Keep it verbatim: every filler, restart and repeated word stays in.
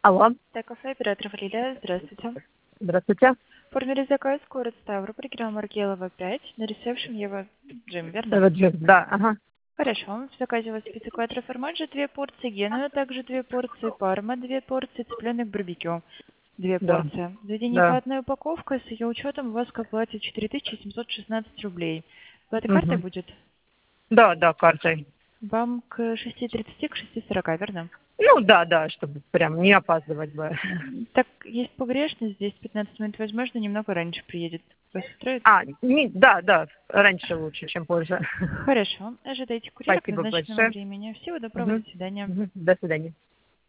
Алло, Так, кафе оператор Валерия, здравствуйте. здравствуйте. Оформили заказ, город Ставрополь, грамм Маргелова пять, на ресепшн Ева Джим, верно? Это Джим, да, ага. Хорошо, в заказе у вас пицца квадро формаджо, две порции, гену, также две порции, парма, две порции, цыпленок барбекю, две Да, порции. Заведение по да. одной упаковке, с ее учетом у вас к оплате четыре тысячи семьсот шестнадцать рублей. Оплата картой Угу. будет? Да, да, картой. Вам к шести тридцати, к шести сорока, верно? Ну, да, да, чтобы прям не опаздывать бы. Так, есть погрешность, здесь пятнадцать минут, возможно, немного раньше приедет. Вас устроит? А, не, да, да, раньше лучше, чем позже. Хорошо. Ожидайте курьера к Спасибо назначенному большое. времени. Всего доброго, Угу. до свидания. Угу. До свидания.